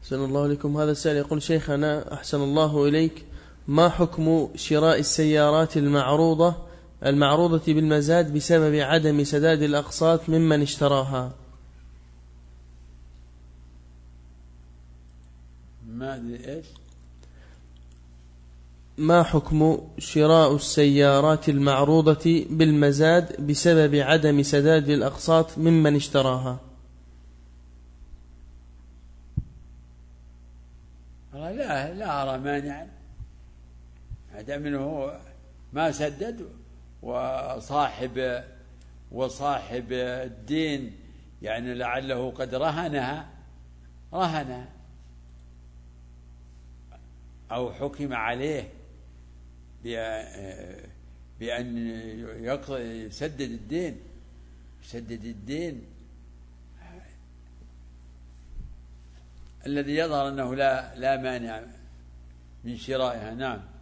أحسن الله إليكم. هذا السائل يقول: شيخنا أحسن الله إليك، ما حكم شراء السيارات المعروضة بالمزاد بسبب عدم سداد الأقساط ممن اشتراها؟ ما حكم شراء السيارات المعروضة بالمزاد بسبب عدم سداد الأقساط ممن اشتراها؟ لا أرى مانعا، هذا منه ما سدد وصاحب الدين يعني لعله قد رهنها أو حكم عليه بأن يسدد الدين الذي يظهر أنه لا مانع من شرائها. نعم.